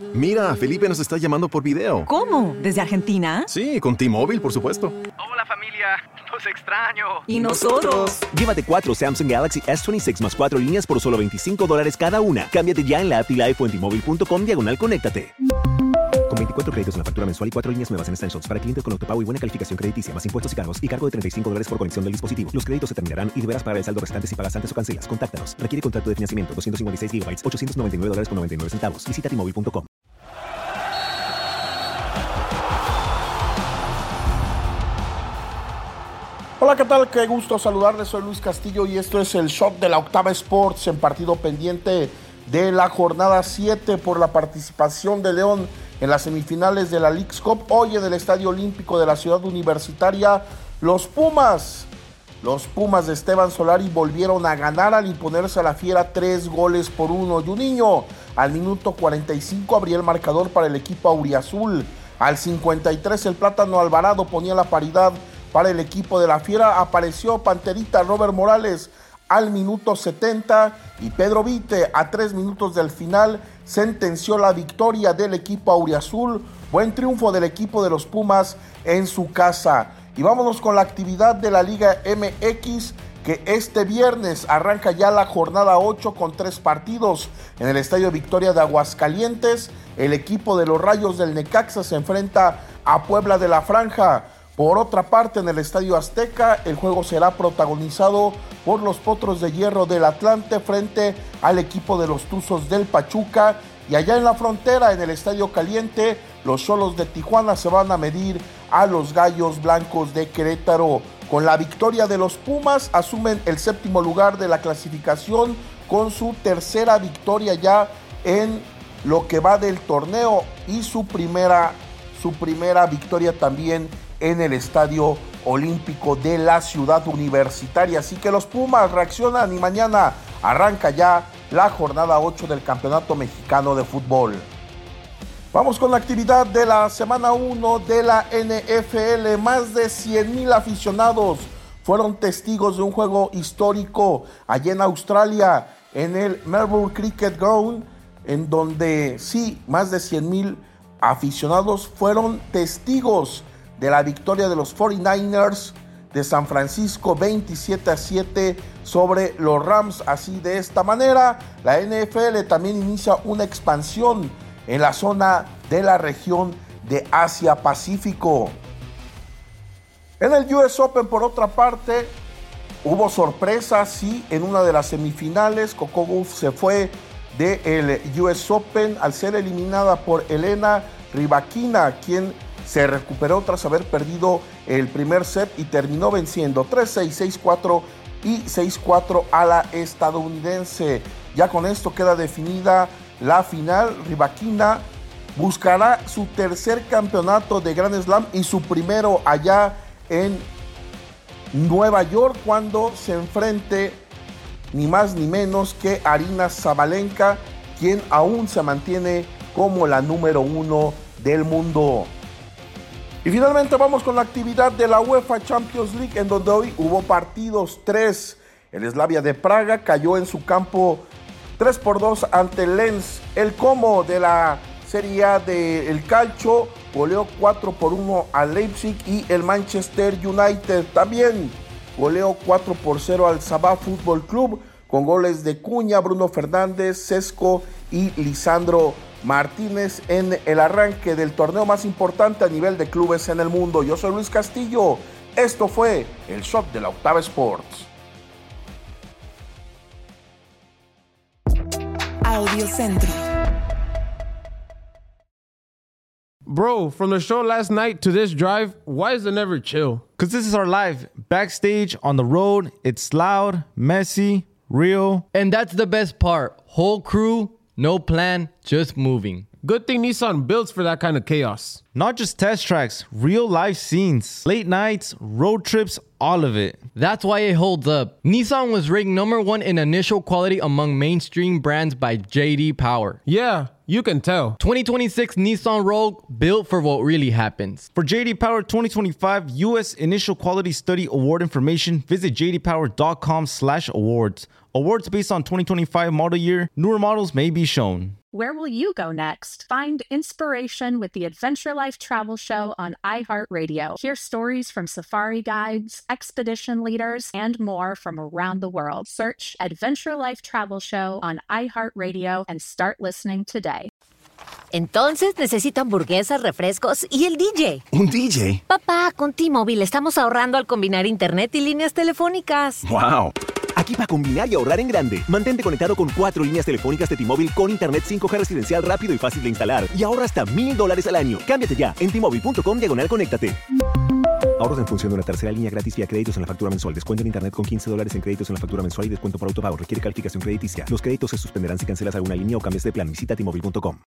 Mira, Felipe nos está llamando por video. ¿Cómo? ¿Desde Argentina? Sí, con T-Mobile, por supuesto. Hola familia, los extraño. ¿Y nosotros? Llévate 4 Samsung Galaxy S26 más 4 líneas por solo $25 cada una. Cámbiate ya en la app Live o en T-Mobile.com/conéctate. Con 24 créditos en la factura mensual y 4 líneas nuevas en Essentials para clientes con autopago y buena calificación crediticia, más impuestos y cargos y cargo de $35 por conexión del dispositivo. Los créditos se terminarán y deberás pagar el saldo restante si pagas antes o cancelas. Contáctanos. Requiere contrato de financiamiento. 256 GB, $899.99. Visita T-Mobile.com. Hola, ¿qué tal? Qué gusto saludarles, soy Luis Castillo y esto es el Shot de la Octava Sports en partido pendiente de la jornada 7 por la participación de León en las semifinales de la Leagues Cup. Hoy en el Estadio Olímpico de la Ciudad Universitaria, los Pumas de Esteban Solari volvieron a ganar al imponerse a la Fiera 3-1. Juninho al minuto 45 abría el marcador para el equipo auriazul. Al 53 el Plátano Alvarado ponía la paridad para el equipo de la Fiera. Apareció Panterita Robert Morales al minuto 70 y Pedro Vite a 3 minutos del final sentenció la victoria del equipo auriazul. Buen triunfo del equipo de los Pumas en su casa. Y vámonos con la actividad de la Liga MX, que este viernes arranca ya la jornada 8 con 3 partidos. En el Estadio Victoria de Aguascalientes, el equipo de los Rayos del Necaxa se enfrenta a Puebla de la Franja. Por otra parte, en el Estadio Azteca, el juego será protagonizado por los Potros de Hierro del Atlante frente al equipo de los Tuzos del Pachuca. Y allá en la frontera, en el Estadio Caliente, los Xolos de Tijuana se van a medir a los Gallos Blancos de Querétaro. Con la victoria de los Pumas, asumen el 7º lugar de la clasificación con su tercera victoria ya en lo que va del torneo y su primera victoria también en el Estadio Olímpico de la Ciudad Universitaria. Así que los Pumas reaccionan y mañana arranca ya la jornada 8 del Campeonato Mexicano de Fútbol. Vamos con la actividad de la semana 1 de la NFL. Más de 100,000 aficionados fueron testigos de un juego histórico allá en Australia, en el Melbourne Cricket Ground, en donde sí, más de 100,000 aficionados fueron testigos de la victoria de los 49ers de San Francisco 27-7 sobre los Rams. Así, de esta manera, la NFL también inicia una expansión en la zona de la región de Asia-Pacífico. En el US Open, por otra parte, hubo sorpresas, sí, en una de las semifinales. Coco Gauff se fue del US Open al ser eliminada por Elena Rybakina, quien se recuperó tras haber perdido el primer set y terminó venciendo 3-6, 6-4 y 6-4 a la estadounidense. Ya con esto queda definida la final. Rybakina buscará su tercer campeonato de Grand Slam y su primero allá en Nueva York, cuando se enfrente ni más ni menos que Aryna Sabalenka, quien aún se mantiene como la número 1 del mundo. Y finalmente vamos con la actividad de la UEFA Champions League, en donde hoy hubo partidos 3. El Slavia de Praga cayó en su campo 3-2 ante el Lens. El Como de la Serie A del Calcio goleó 4-1 al Leipzig, y el Manchester United también goleó 4-0 al Sabah Fútbol Club, con goles de Cuña, Bruno Fernández, Sesco y Lisandro Martínez en el arranque del torneo más importante a nivel de clubes en el mundo. Yo soy Luis Castillo. Esto fue el Shot de la Octava Sports. Audio Centro. Bro, from the show last night to this drive, why is it never chill? Because this is our life. Backstage, on the road, it's loud, messy, real. And that's the best part. Whole crew, no plan, just moving. Good thing Nissan builds for that kind of chaos. Not just test tracks, real life scenes. Late nights, road trips, all of it. That's why it holds up. Nissan was ranked #1 in initial quality among mainstream brands by J.D. Power. Yeah, you can tell. 2026 Nissan Rogue, built for what really happens. For J.D. Power 2025 U.S. Initial Quality Study Award information, visit jdpower.com/awards. Awards based on 2025 model year. Newer models may be shown. Where will you go next? Find inspiration with the Adventure Life Travel Show on iHeartRadio. Hear stories from safari guides, expedition leaders, and more from around the world. Search Adventure Life Travel Show on iHeartRadio and start listening today. Entonces necesito hamburguesas, refrescos y el DJ. ¿Un DJ? Papá, con T-Mobile estamos ahorrando al combinar internet y líneas telefónicas. ¡Wow! Aquí para combinar y ahorrar en grande. Mantente conectado con 4 líneas telefónicas de T-Mobile con internet 5G residencial rápido y fácil de instalar. Y ahorra hasta $1,000 al año. Cámbiate ya en T-Mobile.com/conéctate. Ahorros en función de una tercera línea gratis vía créditos en la factura mensual. Descuento en internet con $15 en créditos en la factura mensual y descuento por autopago. Requiere calificación crediticia. Los créditos se suspenderán si cancelas alguna línea o cambias de plan. Visita T-Mobile.com.